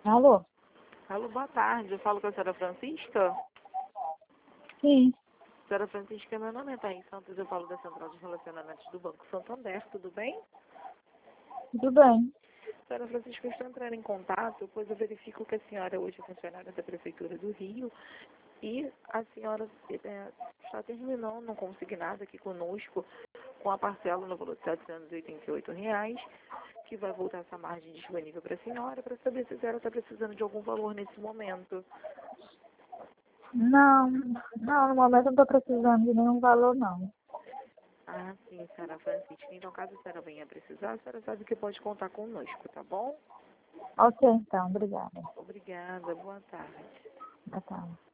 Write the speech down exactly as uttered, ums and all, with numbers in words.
Alô? Alô, boa tarde. Eu falo com a senhora Francisca. Sim, Senhora Francisca, meu nome é Thaís Santos. Eu falo da Central de Relacionamentos do Banco Santander. Tudo bem? tudo bem. Senhora Francisca, eu estou entrando em contato, pois eu verifico que a senhora hoje é funcionária da Prefeitura do Rio e a senhora é, está terminando consignada aqui conosco com a parcela no valor de setecentos e oitenta e oito reais, que vai voltar essa margem disponível para a senhora, para saber se a senhora está precisando de algum valor nesse momento. Não, não, no momento eu não estou precisando de nenhum valor, não. Ah, sim, senhora Francisca. Então, caso a senhora venha precisar, a senhora sabe que pode contar conosco, tá bom? Ok, então, obrigada. Obrigada, boa tarde. Boa tarde.